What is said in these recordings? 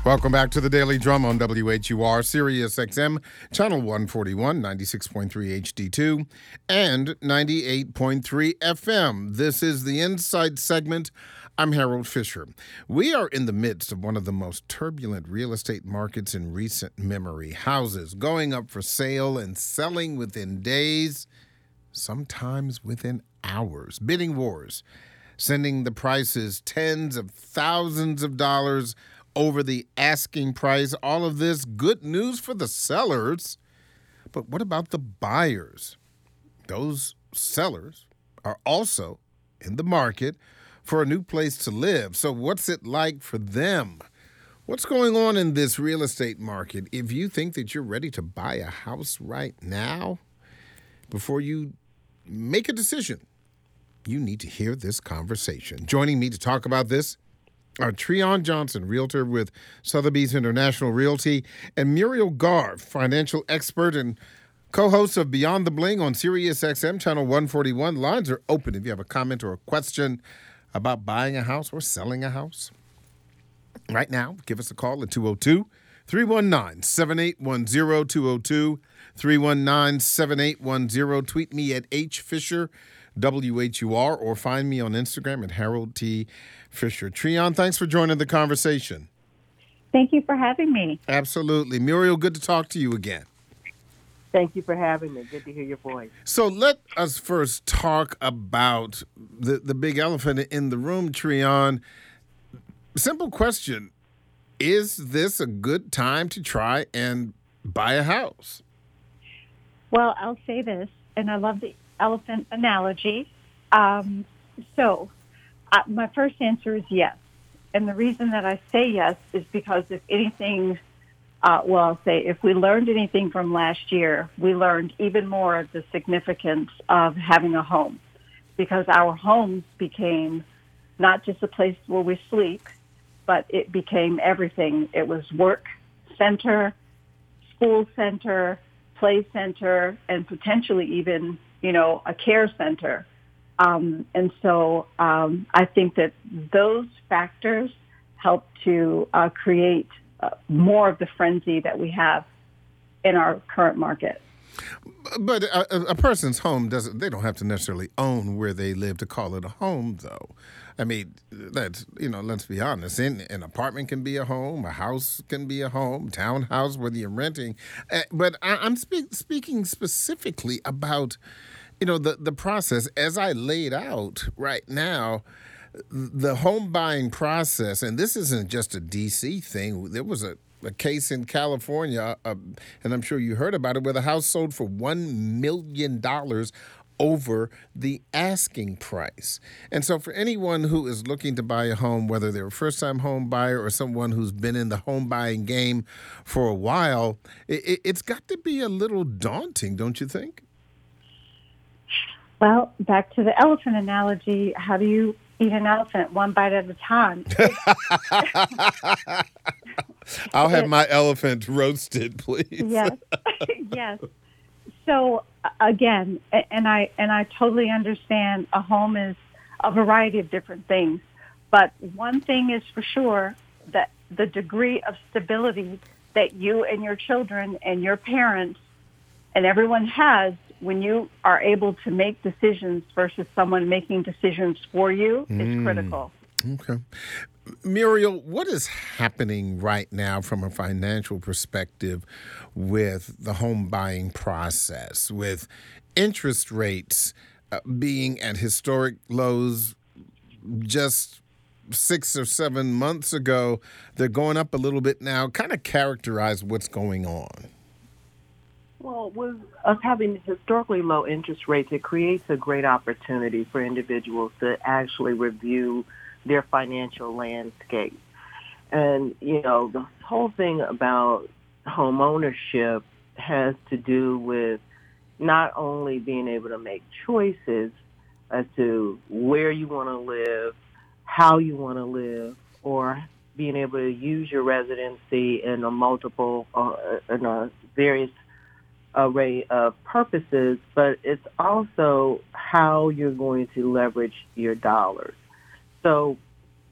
Welcome back to the Daily Drum on WHUR, Sirius XM, Channel 141, 96.3 HD2, and 98.3 FM. This is the Insight segment. I'm Harold Fisher. We are in the midst of one of the most turbulent real estate markets in recent memory. Houses going up for sale and selling within days, sometimes within hours. Bidding wars, sending the prices tens of thousands of dollars over the asking price. All of this good news for the sellers. But what about the buyers? Those sellers are also in the market for a new place to live. So what's it like for them? What's going on in this real estate market? If you think that you're ready to buy a house right now, before you make a decision, you need to hear this conversation. Joining me to talk about this are Treon Johnson, realtor with Sotheby's International Realty, and Muriel Garv, financial expert and co-host of Beyond the Bling on Sirius XM, Channel 141. Lines are open if you have a comment or a question about buying a house or selling a house. Right now, give us a call at 202-319-7810, 202-319-7810. Tweet me at HFisher, WHUR, or find me on Instagram at Harold T. Fisher. Treon, thanks for joining the conversation. Thank you for having me. Absolutely. Muriel, good to talk to you again. Thank you for having me. Good to hear your voice. So let us first talk about the big elephant in the room, Treon. Simple question. Is this a good time to try and buy a house? Well, I'll say this, and I love the elephant analogy. My first answer is yes. And the reason that I say yes is because if anything, I'll say if we learned anything from last year, we learned even more of the significance of having a home, because our homes became not just a place where we sleep, but it became everything. It was work center, school center, play center, and potentially even, a care center. I think that those factors help to create more of the frenzy that we have in our current market. But a person's home they don't have to necessarily own where they live to call it a home, though. I mean, let's be honest. An apartment can be a home, a house can be a home, townhouse, whether you're renting. But I'm speaking specifically about, the process as I laid out right now. The home buying process, and this isn't just a D.C. thing. There was a case in California, and I'm sure you heard about it, where the house sold for $1 million over the asking price. And so for anyone who is looking to buy a home, whether they're a first-time home buyer or someone who's been in the home buying game for a while, it's got to be a little daunting, don't you think? Well, back to the elephant analogy, how do you eat an elephant one bite at a time? I'll have my elephant roasted, please. Yes. Yes. So again, and I totally understand a home is a variety of different things, but one thing is for sure, that the degree of stability that you and your children and your parents and everyone has when you are able to make decisions versus someone making decisions for you is critical. Okay. Muriel, what is happening right now from a financial perspective with the home buying process, with interest rates being at historic lows just 6 or 7 months ago? They're going up a little bit now. Kind of characterize what's going on. Well, with us having historically low interest rates, it creates a great opportunity for individuals to actually review their financial landscape. And, the whole thing about home ownership has to do with not only being able to make choices as to where you want to live, how you want to live, or being able to use your residency in a various array of purposes, but it's also how you're going to leverage your dollars. So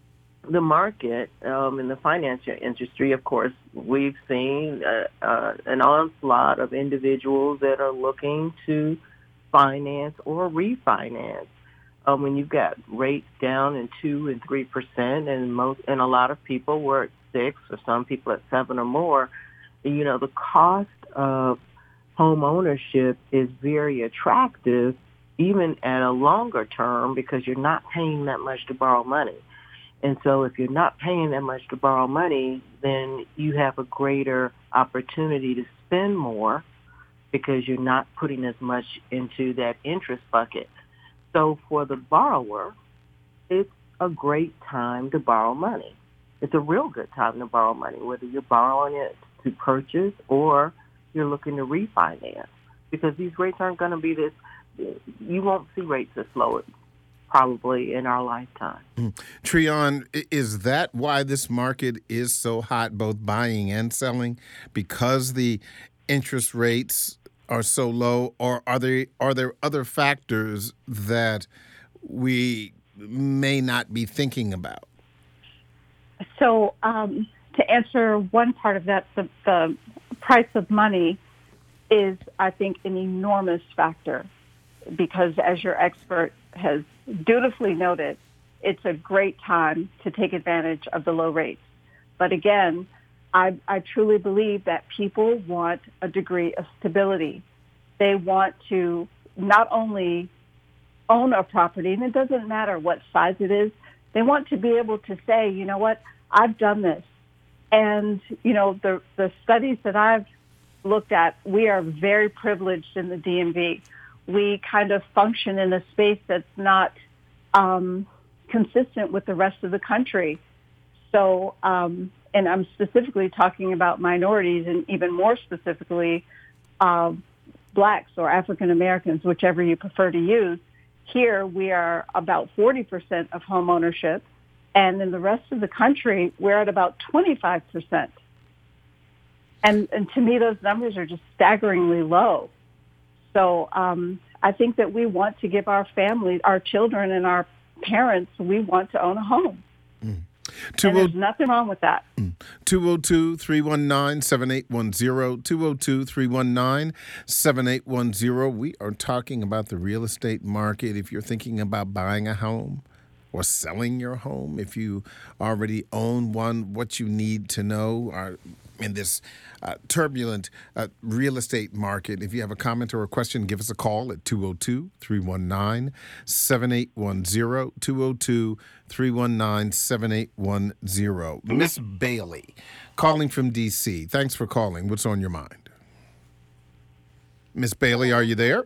the market in the financial industry, of course, we've seen an onslaught of individuals that are looking to finance or refinance. When you've got rates down in 2 and 3%, and a lot of people were at 6, or some people at 7 or more, the cost of home ownership is very attractive, even at a longer term, because you're not paying that much to borrow money. And so if you're not paying that much to borrow money, then you have a greater opportunity to spend more because you're not putting as much into that interest bucket. So for the borrower, it's a great time to borrow money. It's a real good time to borrow money, whether you're borrowing it to purchase or you're looking to refinance, because these rates aren't going to be this. You won't see rates this low probably in our lifetime. Treon, is that why this market is so hot, both buying and selling, because the interest rates are so low, or are there other factors that we may not be thinking about? So to answer one part of that, the price of money is, I think, an enormous factor, because as your expert has dutifully noted, it's a great time to take advantage of the low rates. But again, I truly believe that people want a degree of stability. They want to not only own a property, and it doesn't matter what size it is, they want to be able to say, you know what, I've done this. And, the studies that I've looked at, we are very privileged in the DMV. We kind of function in a space that's not consistent with the rest of the country. So, and I'm specifically talking about minorities, and even more specifically, blacks or African Americans, whichever you prefer to use. Here, we are about 40% of home ownership, and in the rest of the country, we're at about 25%. And to me, those numbers are just staggeringly low. So I think that we want to give our families, our children and our parents, we want to own a home. And there's nothing wrong with that. 202-319-7810, 202-319-7810. We are talking about the real estate market. If you're thinking about buying a home or selling your home, if you already own one, what you need to know in this turbulent real estate market. If you have a comment or a question, give us a call at 202-319-7810, 202-319-7810. Miss Bailey, calling from D.C. Thanks for calling. What's on your mind? Miss Bailey, are you there?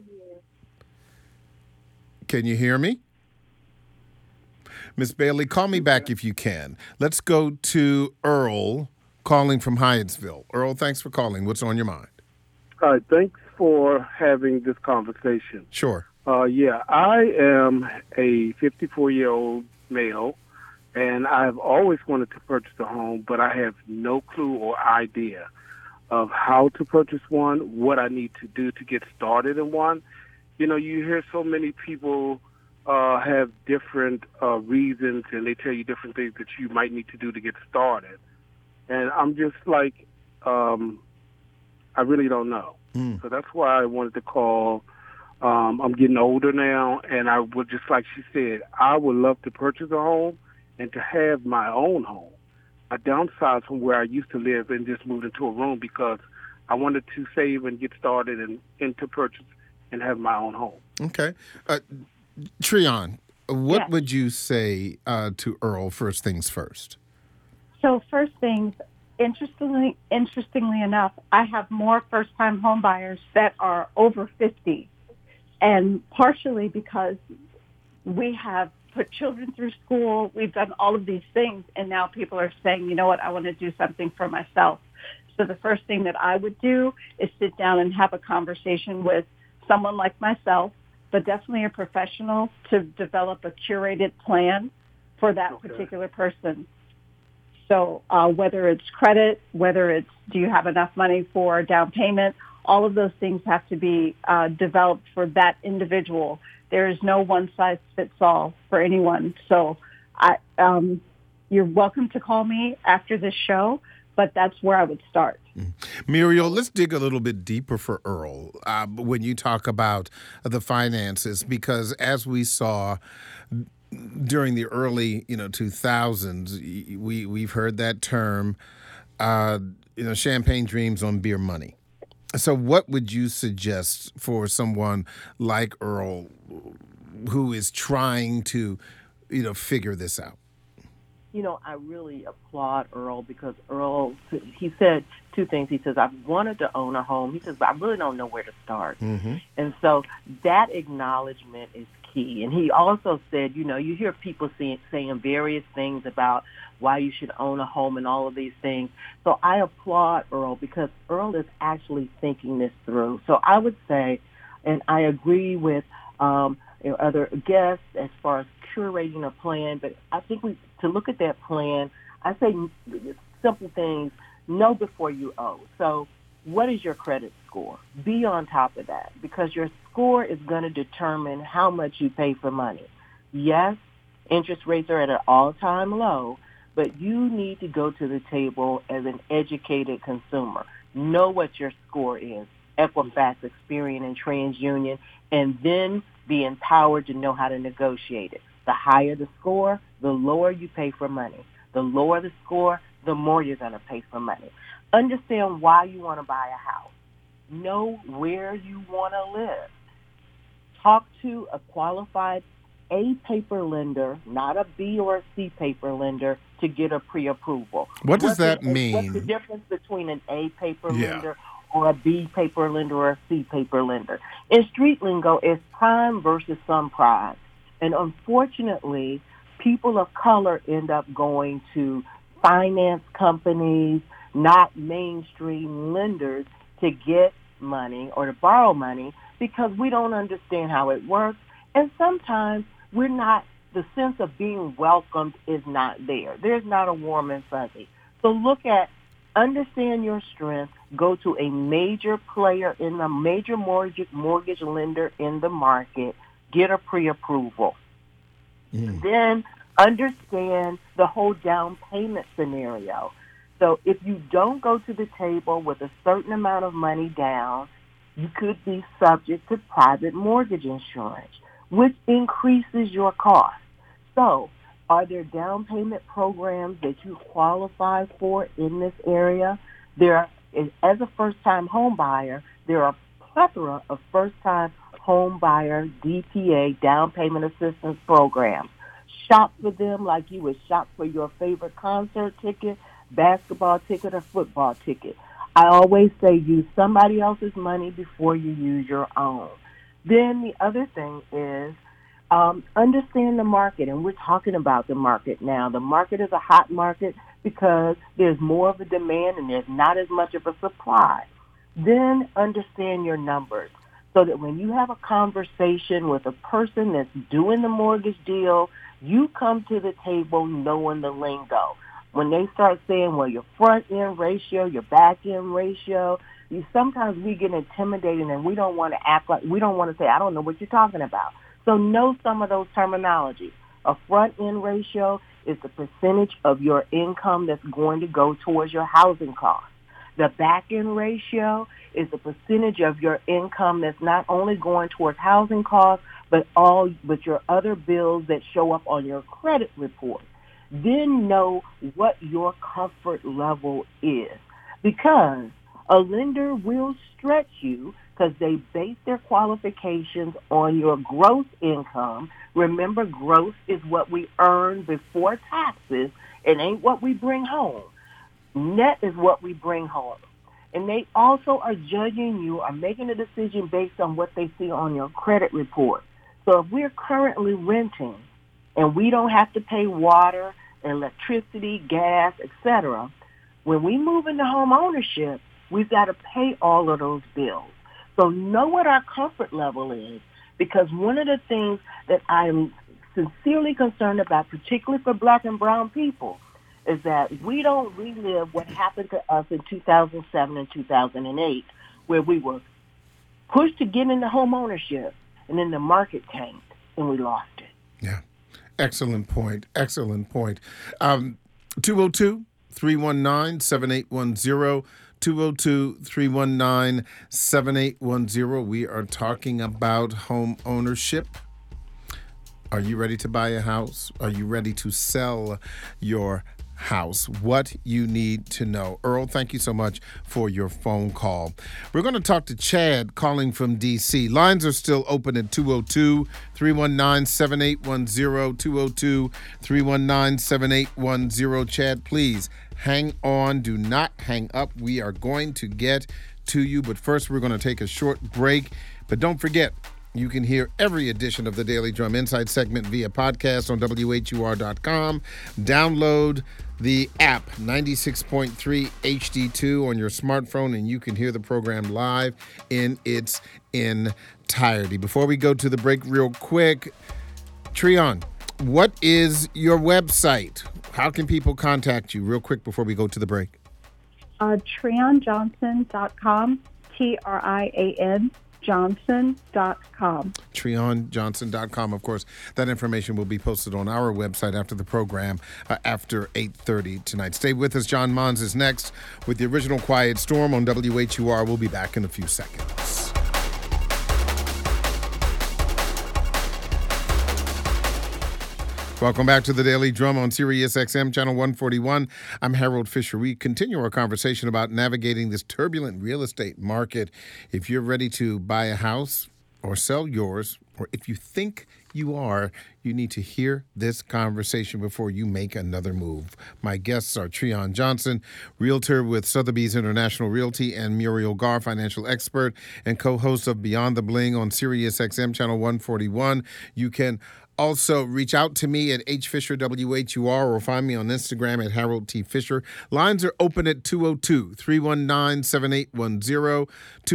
Can you hear me? Miss Bailey, call me back if you can. Let's go to Earl, calling from Hyattsville. Earl, thanks for calling. What's on your mind? All right, thanks for having this conversation. Sure. I am a 54-year-old male, and I've always wanted to purchase a home, but I have no clue or idea of how to purchase one, what I need to do to get started in one. You hear so many people have different reasons, and they tell you different things that you might need to do to get started. And I'm just like, I really don't know. So that's why I wanted to call. I'm getting older now, and I would just, like she said, I would love to purchase a home and to have my own home. I downsized from where I used to live and just moved into a room because I wanted to save and get started and to purchase and have my own home. Okay. Treon, what would you say to Earl, first things first? So first things, interestingly enough, I have more first-time home buyers that are over 50, and partially because we have put children through school, we've done all of these things, and now people are saying, you know what, I want to do something for myself. So the first thing that I would do is sit down and have a conversation with someone like myself, but definitely a professional, to develop a curated plan for that particular person. So whether it's credit, whether it's do you have enough money for a down payment, all of those things have to be developed for that individual. There is no one-size-fits-all for anyone. So you're welcome to call me after this show, but that's where I would start. Muriel, let's dig a little bit deeper for Earl when you talk about the finances, because as we saw during the early 2000s, we've heard that term, champagne dreams on beer money. So what would you suggest for someone like Earl who is trying to, figure this out? I really applaud Earl because Earl, he said two things. He says, I've wanted to own a home. He says, but I really don't know where to start. Mm-hmm. And so that acknowledgement is key. And he also said, you hear people saying various things about why you should own a home and all of these things. So I applaud Earl because Earl is actually thinking this through. So I would say, and I agree with other guests as far as curating a plan, but I think to look at that plan, I say simple things: know before you owe. So what is your credit score? Be on top of that, because your score is going to determine how much you pay for money. Yes, interest rates are at an all-time low, but you need to go to the table as an educated consumer. Know what your score is, Equifax, Experian, and TransUnion, and then be empowered to know how to negotiate it. The higher the score, the lower you pay for money. The lower the score, the more you're going to pay for money. Understand why you want to buy a house. Know where you want to live. Talk to a qualified A paper lender, not a B or a C paper lender, to get a pre-approval. What does that mean? What's the difference between an A paper lender or a B paper lender or a C paper lender? In street lingo, it's prime versus subprime. And unfortunately, people of color end up going to finance companies, not mainstream lenders, to get money or to borrow money because we don't understand how it works. And sometimes the sense of being welcomed is not there. There's not a warm and fuzzy. So understand your strength, go to a major player in the major mortgage lender in the market, get a pre-approval. Then understand the whole down payment scenario. So if you don't go to the table with a certain amount of money down, you could be subject to private mortgage insurance, which increases your cost. So are there down payment programs that you qualify for in this area? As a first-time home buyer, there are a plethora of first-time home buyer DPA down payment assistance programs. Shop for them like you would shop for your favorite concert ticket, basketball ticket, or football ticket. I always say use somebody else's money before you use your own. Then the other thing is understand the market, and we're talking about the market now. The market is a hot market because there's more of a demand and there's not as much of a supply. Then understand your numbers so that when you have a conversation with a person that's doing the mortgage deal, you come to the table knowing the lingo. When they start saying, well, your front-end ratio, your back-end ratio, sometimes we get intimidated and we don't want to say, I don't know what you're talking about. So know some of those terminologies. A front-end ratio is the percentage of your income that's going to go towards your housing costs. The back-end ratio is the percentage of your income that's not only going towards housing costs, but your other bills that show up on your credit report. Then know what your comfort level is, because a lender will stretch you because they base their qualifications on your gross income. Remember, gross is what we earn before taxes. It ain't what we bring home. Net is what we bring home. And they also are judging you or making a decision based on what they see on your credit report. So if we're currently renting and we don't have to pay water, electricity, gas, etc., when we move into home ownership, we've got to pay all of those bills. So know what our comfort level is, because one of the things that I'm sincerely concerned about, particularly for black and brown people, is that we don't relive what happened to us in 2007 and 2008, where we were pushed to get into home ownership, and then the market tanked, and we lost it. Yeah. Excellent point. Excellent point. 202-319-7810. 202-319-7810. We are talking about home ownership. Are you ready to buy a house? Are you ready to sell your house? What you need to know. Earl, thank you so much for your phone call. We're going to talk to Chad calling from D.C. Lines are still open at 202-319-7810, 202-319-7810. Chad, please hang on. Do not hang up. We are going to get to you, but first we're going to take a short break. But don't forget, you can hear every edition of the Daily Drum Insight segment via podcast on WHUR.com. Download the app 96.3 HD2 on your smartphone, and you can hear the program live in its entirety. Before we go to the break real quick, Treon, what is your website? How can people contact you real quick before we go to the break? TreonJohnson.com, TRIAN Johnson.com. TreonJohnson.com. Of course, that information will be posted on our website after the program after 8:30 tonight. Stay with us. John Mons is next with the original Quiet Storm on WHUR. We'll be back in a few seconds. Welcome back to the Daily Drum on Sirius XM, Channel 141. I'm Harold Fisher. We continue our conversation about navigating this turbulent real estate market. If you're ready to buy a house or sell yours, or if you think you are, you need to hear this conversation before you make another move. My guests are Treon Johnson, realtor with Sotheby's International Realty, and Muriel Garr, financial expert and co-host of Beyond the Bling on Sirius XM, Channel 141. You can also reach out to me at HFisherWHUR or find me on Instagram at Harold T. Fisher. Lines are open at 202-319-7810,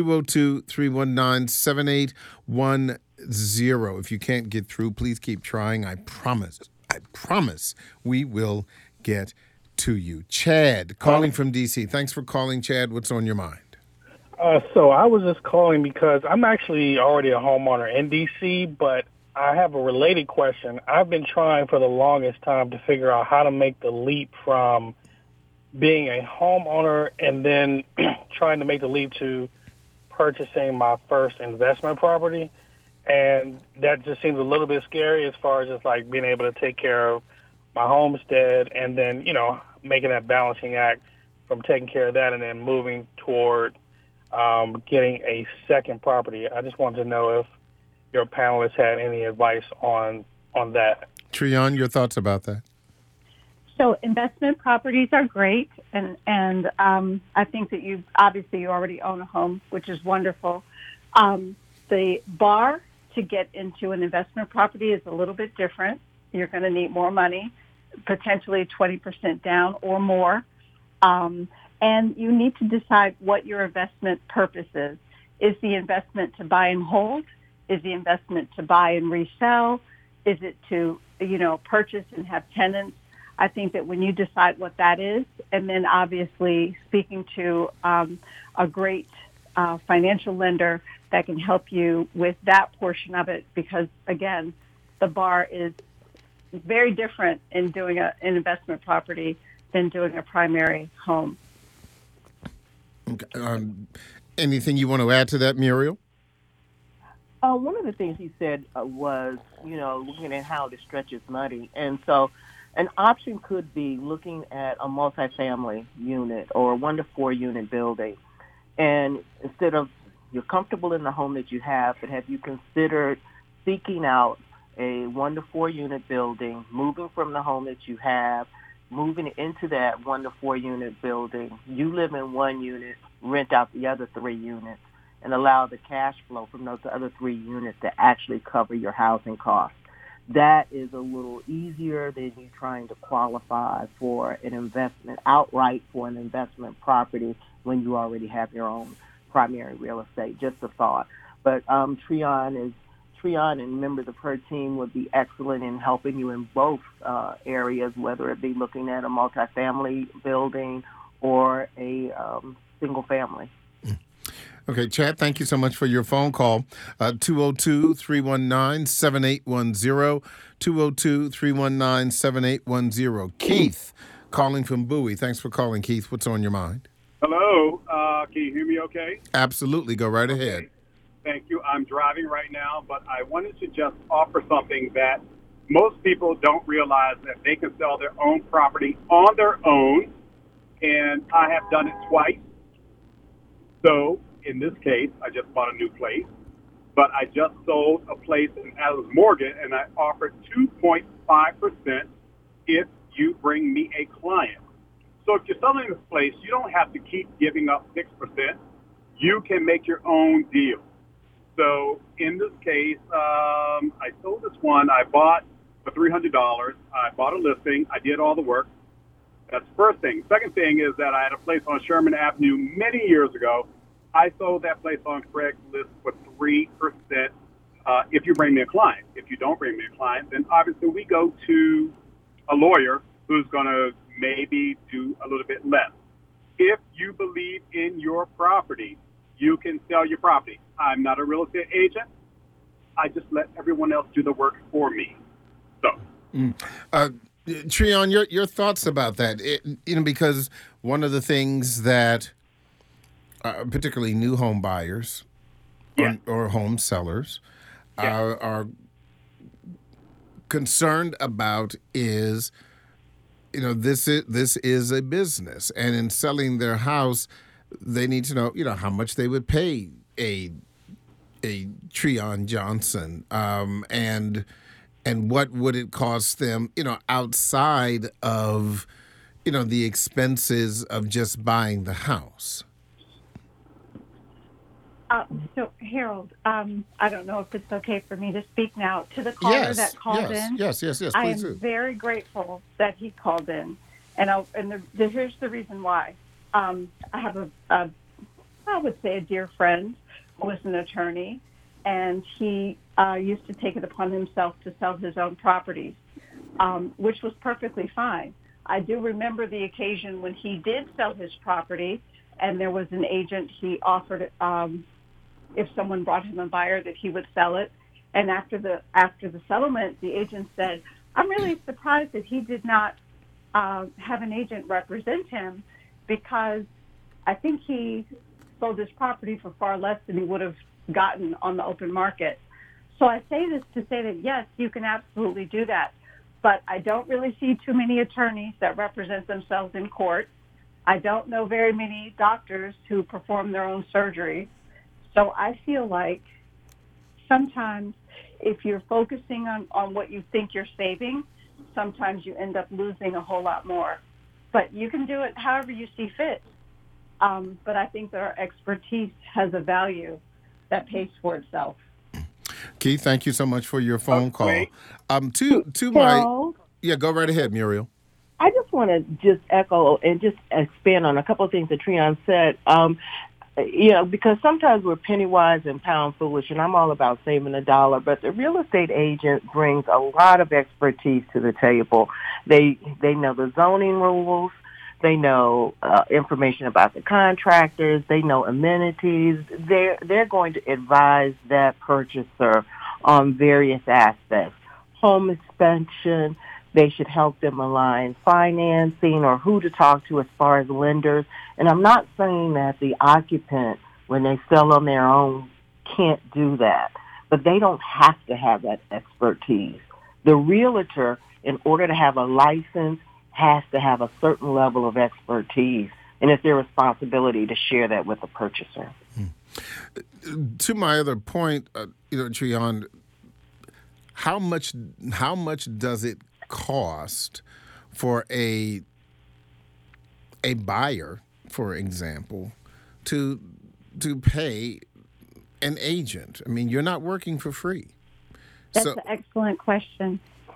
202-319-7810. If you can't get through, please keep trying. I promise we will get to you. Chad, calling from D.C. Thanks for calling, Chad. What's on your mind? So I was just calling because I'm actually already a homeowner in D.C., but I have a related question. I've been trying for the longest time to figure out how to make the leap from being a homeowner and then trying to make the leap to purchasing my first investment property. And that just seems a little bit scary as far as just like being able to take care of my homestead and then, making that balancing act from taking care of that and then moving toward getting a second property. I just wanted to know if your panelists had any advice on that. Treon, your thoughts about that? So investment properties are great, and I think that you already own a home, which is wonderful. The bar to get into an investment property is a little bit different. You're going to need more money, potentially 20% down or more, and you need to decide what your investment purpose is. Is the investment to buy and hold? Is the investment to buy and resell? Is it to, purchase and have tenants? I think that when you decide what that is, and then obviously speaking to a great financial lender that can help you with that portion of it, because, again, the bar is very different in doing an investment property than doing a primary home. Okay. Anything you want to add to that, Muriel? One of the things he said was, looking at how to stretch his money. And so an option could be looking at a multifamily unit or a 1 to 4 unit building. And instead of, you're comfortable in the home that you have, but have you considered seeking out a 1 to 4 unit building, moving from the home that you have, moving into that 1 to 4 unit building? You live in one unit, rent out the other 3 units, and allow the cash flow from those other 3 units to actually cover your housing costs. That is a little easier than you trying to qualify for an investment outright for an investment property when you already have your own primary real estate. Just a thought. But Treon and members of her team would be excellent in helping you in both areas, whether it be looking at a multifamily building or a single family. Okay, Chad, thank you so much for your phone call. 202-319-7810, 202-319-7810. Keith, calling from Bowie. Thanks for calling, Keith. What's on your mind? Hello. Can you hear me okay? Absolutely. Go right ahead. Thank you. I'm driving right now, but I wanted to just offer something that most people don't realize, that they can sell their own property on their own, and I have done it twice. So in this case, I just bought a new place, but I just sold a place in Adams Morgan, and I offered 2.5% if you bring me a client. So if you're selling this place, you don't have to keep giving up 6%. You can make your own deal. So in this case, I sold this one. I bought for $300. I bought a listing. I did all the work. That's the first thing. Second thing is that I had a place on Sherman Avenue many years ago. I sold that place on Craigslist for 3% if you bring me a client. If you don't bring me a client, then obviously we go to a lawyer who's going to maybe do a little bit less. If you believe in your property, you can sell your property. I'm not a real estate agent. I just let everyone else do the work for me. So. Treon, your thoughts about that? Because one of the things that particularly new home buyers or home sellers are concerned about is, this is a business, and in selling their house, they need to know, how much they would pay a Treon Johnson, and what would it cost them, outside of, the expenses of just buying the house. So, Harold, I don't know if it's okay for me to speak now to the caller that called in. Yes, please I am do. very grateful that he called in, and here's the reason why. I have I would say a dear friend who was an attorney, and he used to take it upon himself to sell his own properties, which was perfectly fine. I do remember the occasion when he did sell his property, and there was an agent. He offered, if someone brought him a buyer, that he would sell it. And after the settlement, the agent said, "I'm really surprised that he did not have an agent represent him, because I think he sold his property for far less than he would have gotten on the open market." So I say this to say that, yes, you can absolutely do that. But I don't really see too many attorneys that represent themselves in court. I don't know very many doctors who perform their own surgery. So I feel like sometimes if you're focusing on what you think you're saving, sometimes you end up losing a whole lot more. But you can do it however you see fit. But I think that our expertise has a value that pays for itself. Keith, thank you so much for your phone call. Harold? Go right ahead, Muriel. I just want to just echo and just expand on a couple of things that Treon said. Because sometimes we're penny wise and pound foolish, and I'm all about saving a dollar, but the real estate agent brings a lot of expertise to the table. They know the zoning rules. They know information about the contractors. They know amenities. They're going to advise that purchaser on various aspects. Home inspection. They should help them align financing or who to talk to as far as lenders. And I'm not saying that the occupant, when they sell on their own, can't do that. But they don't have to have that expertise. The realtor, in order to have a license, has to have a certain level of expertise. And it's their responsibility to share that with the purchaser. To my other point, Treon, how much does it cost for a buyer, for example, to pay an agent? I mean, you're not working for free. That's an excellent question.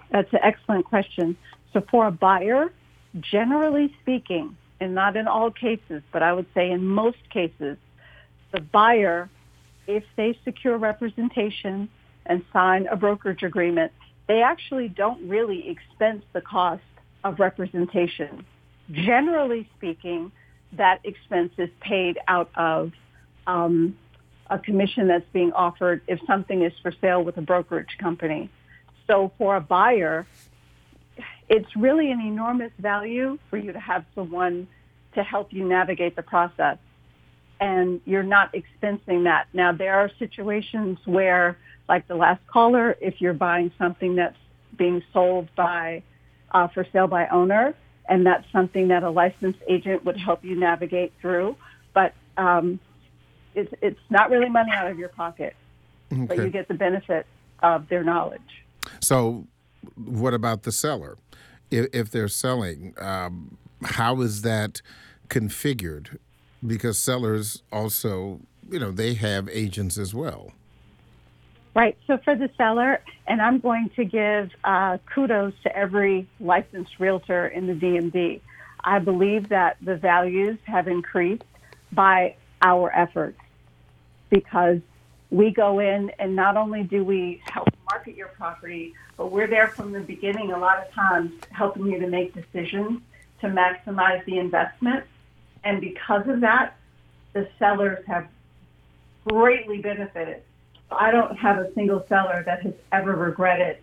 So for a buyer, generally speaking, and not in all cases, but I would say in most cases, the buyer, if they secure representation and sign a brokerage agreement, they actually don't really expense the cost of representation. Generally speaking, that expense is paid out of a commission that's being offered if something is for sale with a brokerage company. So for a buyer, it's really an enormous value for you to have someone to help you navigate the process. And you're not expensing that. Now, there are situations where, like the last caller, if you're buying something that's being sold by, for sale by owner, and that's something that a licensed agent would help you navigate through. But it's not really money out of your pocket, but you get the benefit of their knowledge. So what about the seller? If they're selling, how is that configured? Because sellers also, they have agents as well. Right. So for the seller, and I'm going to give kudos to every licensed realtor in the DMV. I believe that the values have increased by our efforts because we go in and not only do we help market your property, but we're there from the beginning a lot of times helping you to make decisions to maximize the investment. And because of that, the sellers have greatly benefited. I don't have a single seller that has ever regretted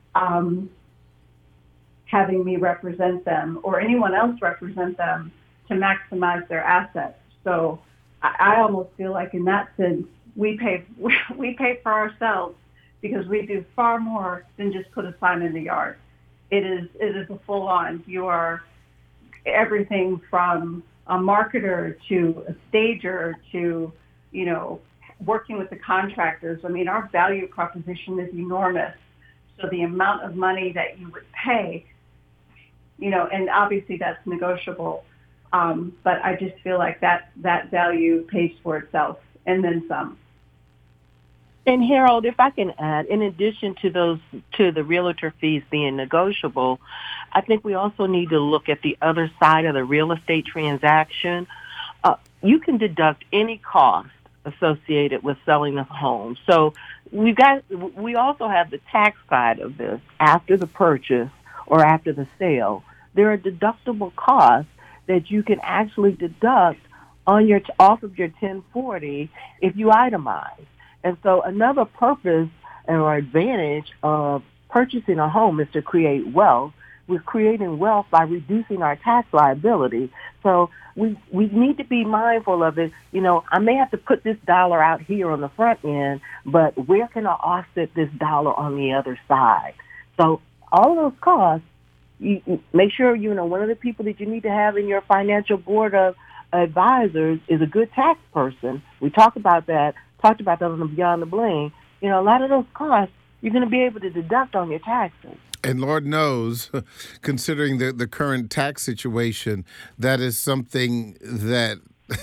having me represent them or anyone else represent them to maximize their assets. So I almost feel like in that sense, we pay for ourselves because we do far more than just put a sign in the yard. It is a full on. You are everything from a marketer to a stager to, working with the contractors. I mean, our value proposition is enormous. So the amount of money that you would pay, and obviously that's negotiable. But I just feel like that value pays for itself and then some. And Harold, if I can add, in addition to the realtor fees being negotiable, I think we also need to look at the other side of the real estate transaction. You can deduct any cost associated with selling a home. So we also have the tax side of this. After the purchase or after the sale, there are deductible costs that you can actually deduct off of your 1040 if you itemize. And so another purpose or advantage of purchasing a home is to create wealth. We're creating wealth by reducing our tax liability. So we need to be mindful of it. I may have to put this dollar out here on the front end, but where can I offset this dollar on the other side? So all of those costs, you make sure, one of the people that you need to have in your financial board of advisors is a good tax person. We talked about that on the Beyond the Bling. A lot of those costs you're going to be able to deduct on your taxes. And Lord knows, considering the current tax situation, that is something that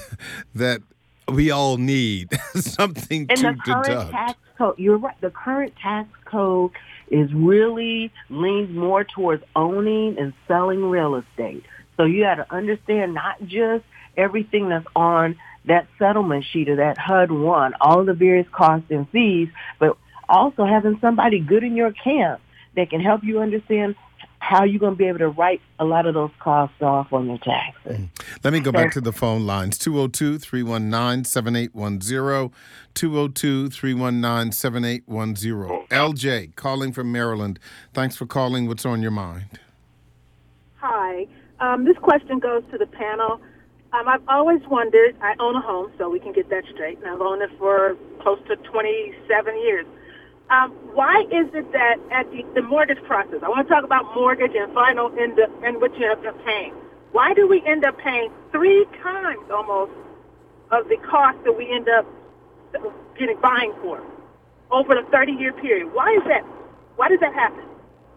we all need, something to deduct. And the current tax code, you're right, the current tax code is really leans more towards owning and selling real estate. So you got to understand not just everything that's on that settlement sheet or that HUD-1, all the various costs and fees, but also having somebody good in your camp that can help you understand how you're going to be able to write a lot of those costs off on your taxes. Let me go back to the phone lines. 202-319-7810, 202-319-7810. LJ, calling from Maryland. Thanks for calling. What's on your mind? Hi. This question goes to the panel. I've always wondered, I own a home, so we can get that straight, and I've owned it for close to 27 years. Why is it that at the mortgage process, I want to talk about mortgage and final and what you end up paying. Why do we end up paying 3 times almost of the cost that we end up buying for over a 30-year period? Why is that? Why does that happen?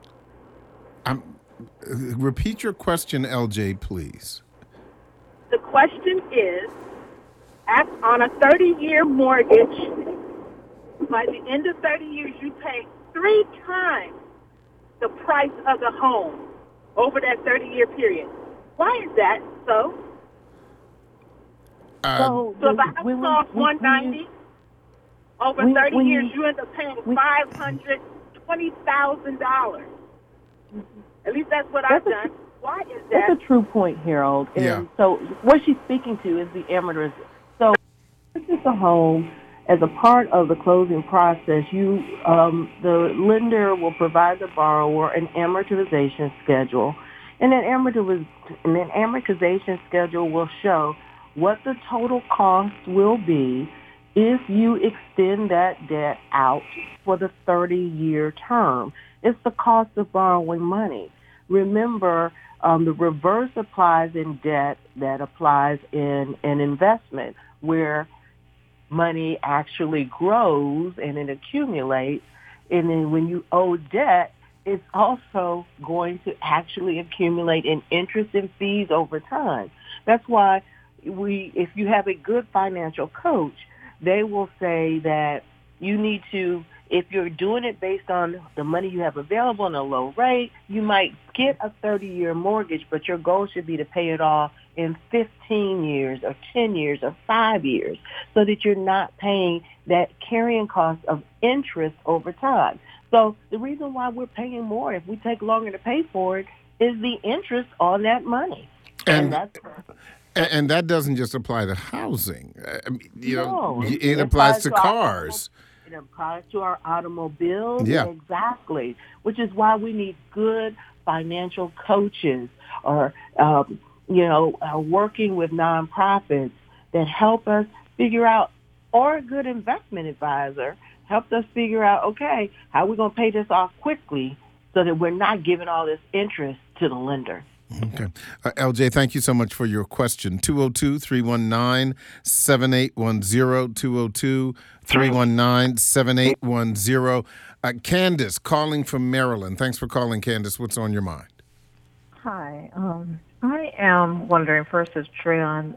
Repeat your question, LJ, please. The question is, on a 30-year mortgage, by the end of 30 years, you pay 3 times the price of the home over that 30-year period. Why is that so? So if a house costs $190, over 30 years, you end up paying $520,000. At least that's what I've done. Why is that? That's a true point, Harold. And so what she's speaking to is the amortization. So this is a home, As a part of the closing process, the lender will provide the borrower an amortization schedule, and an amortization schedule will show what the total cost will be if you extend that debt out for the 30-year term. It's the cost of borrowing money. Remember, the reverse applies in debt that applies in an investment where money actually grows and it accumulates. And then when you owe debt, it's also going to actually accumulate in interest and fees over time. That's why if you have a good financial coach, they will say that you need to, if you're doing it based on the money you have available and a low rate, you might get a 30-year mortgage, but your goal should be to pay it off in 15 years or 10 years or 5 years so that you're not paying that carrying cost of interest over time. So the reason why we're paying more if we take longer to pay for it is the interest on that money. And that doesn't just apply to housing. It applies to cars. It applies to our automobiles. Yeah. Exactly. Which is why we need good financial coaches or, working with nonprofits that help us figure out, or a good investment advisor helps us figure out, okay, how are we going to pay this off quickly so that we're not giving all this interest to the lender. Okay. LJ, thank you so much for your question. 202-319-7810, 202-319-7810. Candace, calling from Maryland. Thanks for calling, Candace. What's on your mind? Hi. I am wondering, first is Treon,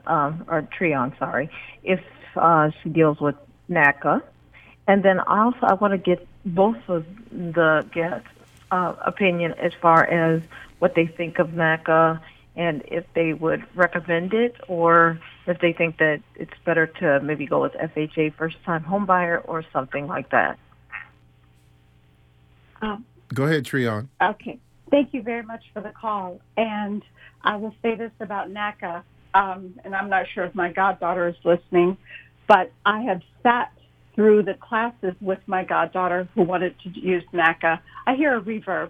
if she deals with NACA. And then also I want to get both of the guests' opinion as far as what they think of NACA and if they would recommend it or if they think that it's better to maybe go with FHA, first-time homebuyer, or something like that. Go ahead, Treon. Okay. Thank you very much for the call. And I will say this about NACA, and I'm not sure if my goddaughter is listening, but I have sat through the classes with my goddaughter who wanted to use NACA. I hear a reverb.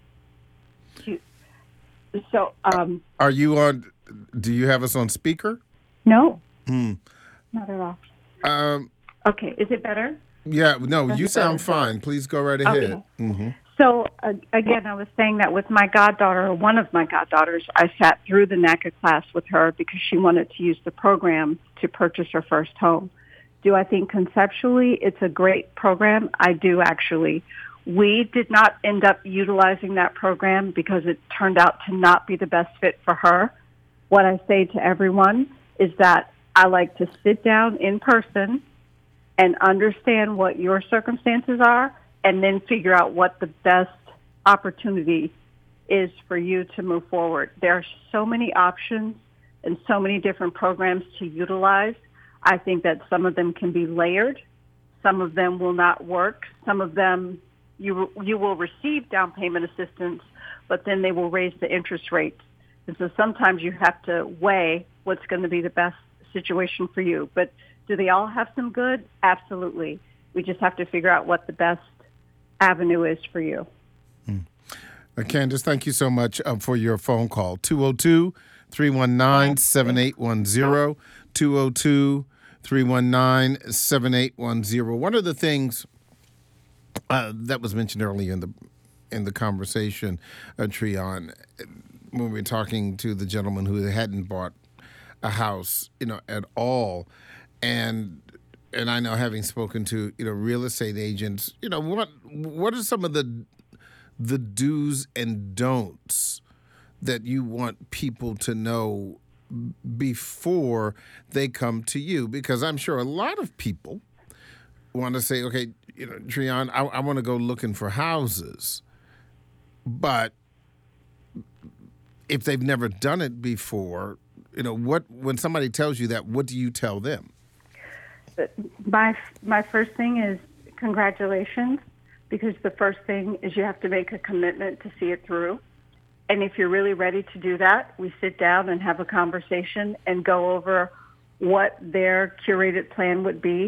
So, are you on? Do you have us on speaker? No, not at all. Okay, is it better? Yeah, no, you sound fine. Please go right ahead. Okay. Mm-hmm. So, again, I was saying that with my goddaughter, one of my goddaughters, I sat through the NACA class with her because she wanted to use the program to purchase her first home. Do I think conceptually it's a great program? I do, actually. We did not end up utilizing that program because it turned out to not be the best fit for her. What I say to everyone is that I like to sit down in person and understand what your circumstances are and then figure out what the best opportunity is for you to move forward. There are so many options and so many different programs to utilize. I think that some of them can be layered. Some of them will not work. Some of them you will receive down payment assistance, but then they will raise the interest rates. And so sometimes you have to weigh what's going to be the best situation for you. But do they all have some good? Absolutely. We just have to figure out what the best avenue is for you. Candace, thank you so much for your phone call. 202-319-7810, 202-319-7810. One of the things that was mentioned earlier in the conversation, Treon, when we were talking to the gentleman who hadn't bought a house, at all, and I know, having spoken to real estate agents, what are some of the do's and don'ts that you want people to know before they come to you? Because I'm sure a lot of people want to say, okay, Treon, I want to go looking for houses. But if they've never done it before, when somebody tells you that, what do you tell them? My first thing is congratulations, because the first thing is you have to make a commitment to see it through. And if you're really ready to do that, we sit down and have a conversation and go over what their curated plan would be.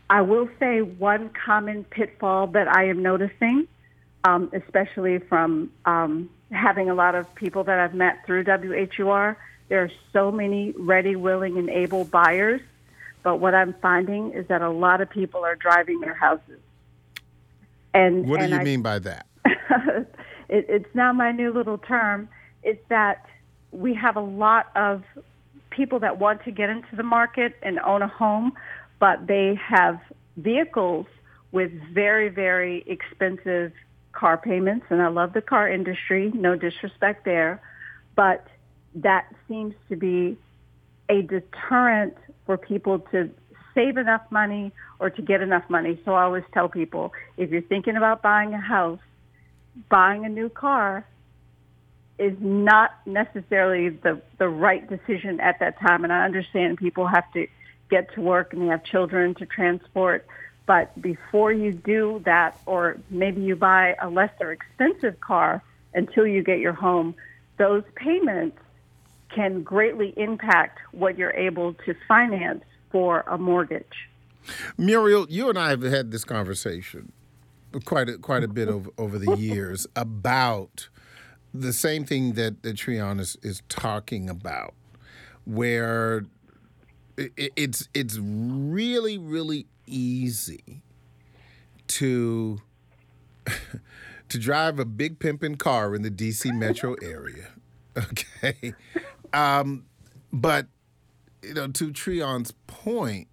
I will say one common pitfall that I am noticing, especially from having a lot of people that I've met through WHUR, there are so many ready, willing, and able buyers. But what I'm finding is that a lot of people are driving their houses. And what do you mean by that? It's now my new little term. It's that we have a lot of people that want to get into the market and own a home, but they have vehicles with very, very expensive car payments. And I love the car industry, no disrespect there, but that seems to be a deterrent for people to save enough money or to get enough money. So I always tell people, if you're thinking about buying a house, buying a new car is not necessarily the right decision at that time. And I understand people have to get to work and they have children to transport. But before you do that, or maybe you buy a lesser expensive car until you get your home, those payments can greatly impact what you're able to finance for a mortgage. Muriel, you and I have had this conversation quite a bit over the years about the same thing that Treon is talking about, where it's really, really easy to drive a big pimpin' car in the D.C. metro area, okay? But, to Treon's point,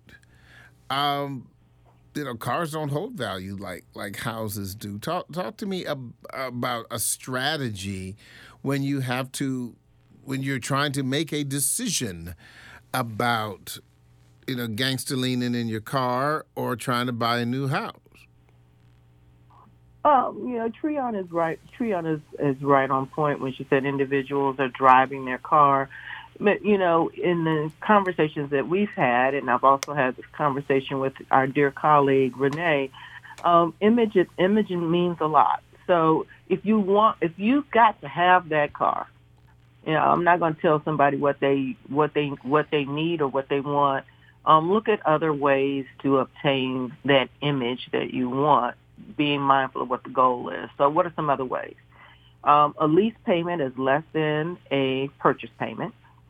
cars don't hold value like houses do. Talk to me about a strategy when you're trying to make a decision about, gangster leaning in your car or trying to buy a new house. Treon is right. Treon is right on point when she said individuals are driving their car. But, in the conversations that we've had, and I've also had this conversation with our dear colleague, Renee, imaging means a lot. So if you've got to have that car, I'm not going to tell somebody what they need or what they want. Look at other ways to obtain that image that you want, being mindful of what the goal is. So what are some other ways? A lease payment is less than a purchase payment.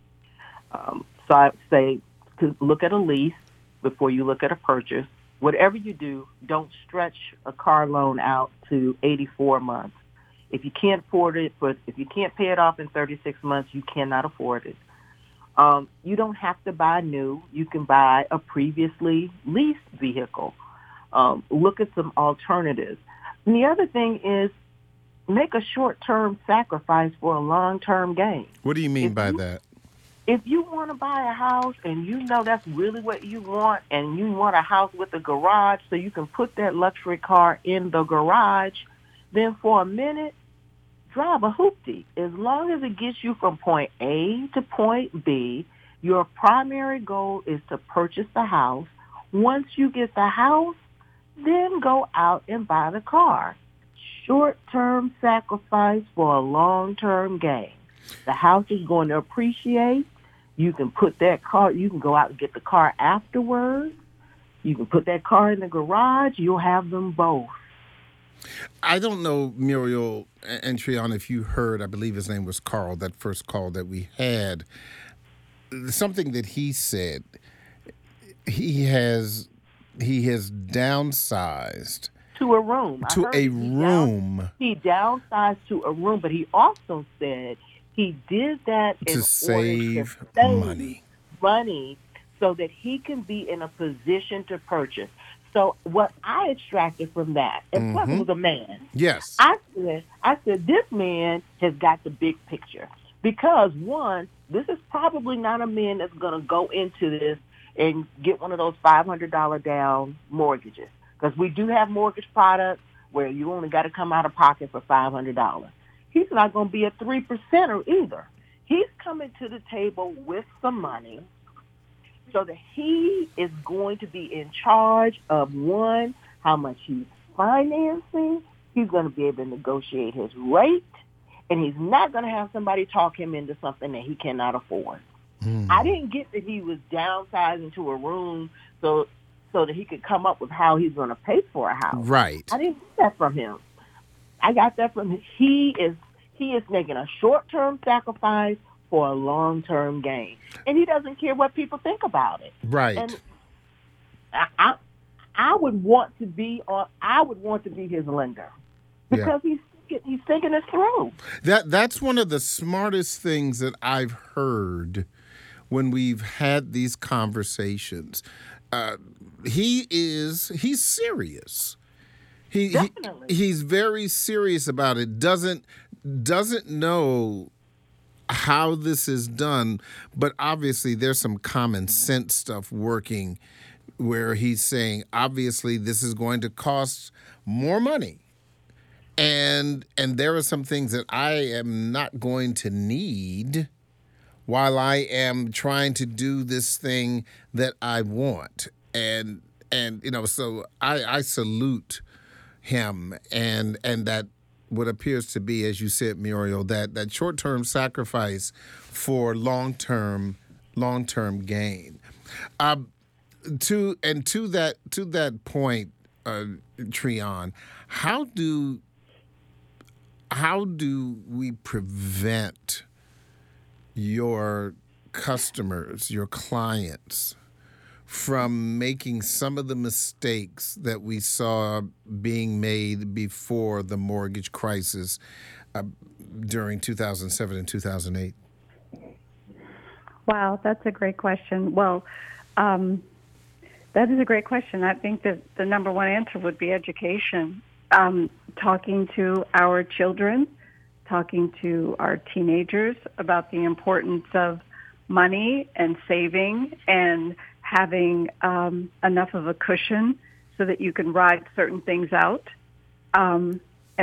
So I would say to look at a lease before you look at a purchase. Whatever you do, don't stretch a car loan out to 84 months. If you can't afford it, if you can't pay it off in 36 months, you cannot afford it. You don't have to buy new. You can buy a previously leased vehicle. Look at some alternatives. And the other thing is make a short-term sacrifice for a long-term gain. What do you mean by that? If you want to buy a house and that's really what you want, and you want a house with a garage so you can put that luxury car in the garage, then for a minute, drive a hoopty. As long as it gets you from point A to point B, your primary goal is to purchase the house. Once you get the house, then go out and buy the car. Short-term sacrifice for a long-term gain. The house is going to appreciate. You can put that car, you can go out and get the car afterwards. You can put that car in the garage. You'll have them both. I don't know, Muriel and Treon, if you heard, I believe his name was Carl, that first call that we had. Something that he said, he has downsized. To a room. He downsized to a room, but he also said he did that to save money so that he can be in a position to purchase. So what I extracted from that, and plus it was a man. Yes. I said, this man has got the big picture. Because, one, this is probably not a man that's going to go into this and get one of those $500 down mortgages. Because we do have mortgage products where you only got to come out of pocket for $500. He's not going to be a 3%er either. He's coming to the table with some money so that he is going to be in charge of, one, how much he's financing. He's going to be able to negotiate his rate, and he's not going to have somebody talk him into something that he cannot afford. I didn't get that he was downsizing to a room so so that he could come up with how he's going to pay for a house. Right. I didn't get that from him. I got that from him. He is making a short-term sacrifice for a long-term gain, and he doesn't care what people think about it. Right. And I would want to be his lender because he's thinking it through. That's one of the smartest things that I've heard when we've had these conversations. He's serious. He's very serious about it. Doesn't know how this is done, but obviously there's some common sense stuff working where he's saying, obviously this is going to cost more money. And there are some things that I am not going to need while I am trying to do this thing that I want. And so I salute him and that what appears to be, as you said, Muriel, that short-term sacrifice for long-term gain. To that point, Treon, how do we prevent your customers, your clients, from making some of the mistakes that we saw being made before the mortgage crisis during 2007 and 2008? Wow, that's a great question. Well, that is a great question. I think that the number one answer would be education. Talking to our children, talking to our teenagers about the importance of money and saving and having enough of a cushion so that you can ride certain things out. And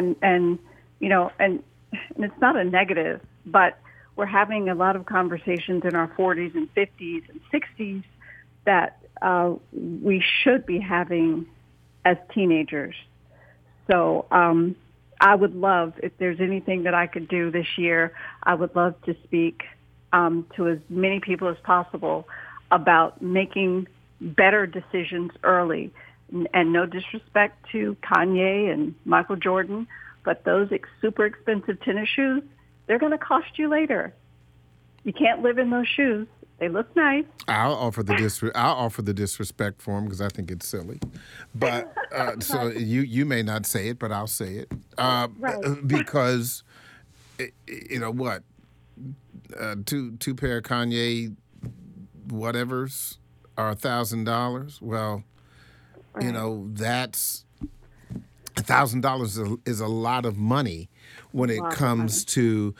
it's not a negative, but we're having a lot of conversations in our 40s and 50s and 60s that we should be having as teenagers. So I would love, if there's anything that I could do this year, I would love to speak to as many people as possible about making better decisions early. And no disrespect to Kanye and Michael Jordan, but those super expensive tennis shoes, they're going to cost you later. You can't live in those shoes. They look nice. I'll offer the disrespect for them because I think it's silly. But so you may not say it, but I'll say it right. Because what, two pair of Kanye whatevers are $1,000. Well, right. That's $1,000 is a lot of money when it comes to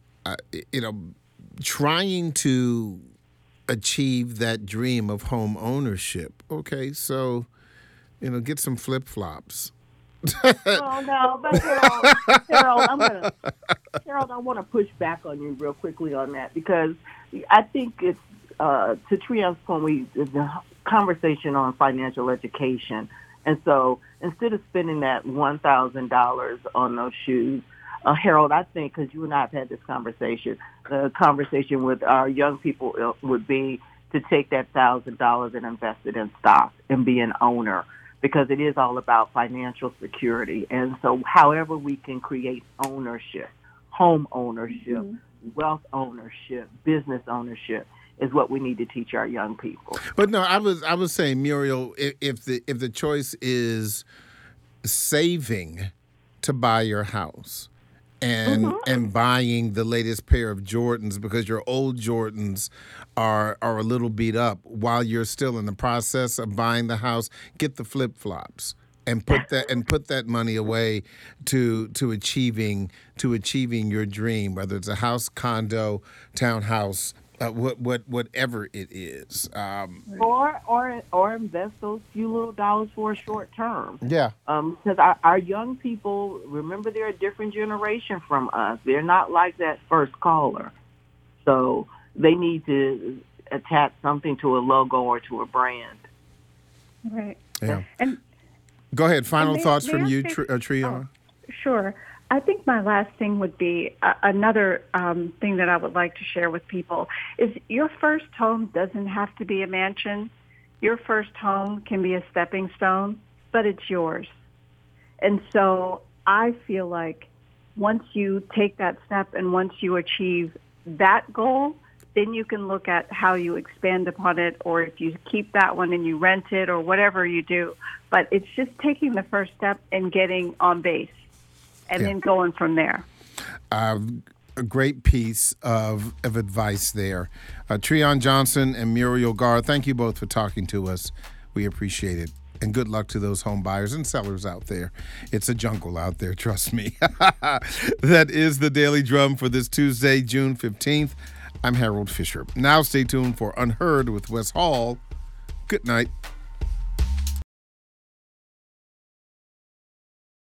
trying to achieve that dream of home ownership. Okay, so get some flip-flops. No, but Harold, I want to push back on you real quickly on that because I think it's to Treon's point, the conversation on financial education, and so instead of spending that $1,000 on those shoes, Harold, I think, because you and I have had this conversation, the conversation with our young people would be to take that $1,000 and invest it in stocks and be an owner, because it is all about financial security. And so however we can create ownership, home ownership, wealth ownership, business ownership, is what we need to teach our young people. But no, I was saying, Muriel, if the choice is saving to buy your house and buying the latest pair of Jordans because your old Jordans are a little beat up while you're still in the process of buying the house, get the flip-flops and put that money away to achieving your dream, whether it's a house, condo, townhouse, whatever it is, or invest those few little dollars for a short term. Yeah. Because our young people, remember, they're a different generation from us. They're not like that first caller, so they need to attach something to a logo or to a brand. Right. Yeah. And go ahead. Final thoughts from you, Treon. Sure. I think my last thing would be another thing that I would like to share with people is your first home doesn't have to be a mansion. Your first home can be a stepping stone, but it's yours. And so I feel like once you take that step and once you achieve that goal, then you can look at how you expand upon it, or if you keep that one and you rent it or whatever you do. But it's just taking the first step and getting on base and then going from there. A great piece of advice there. Treon Johnson and Muriel Garr, thank you both for talking to us. We appreciate it. And good luck to those home buyers and sellers out there. It's a jungle out there, trust me. That is the Daily Drum for this Tuesday, June 15th. I'm Harold Fisher. Now stay tuned for Unheard with Wes Hall. Good night.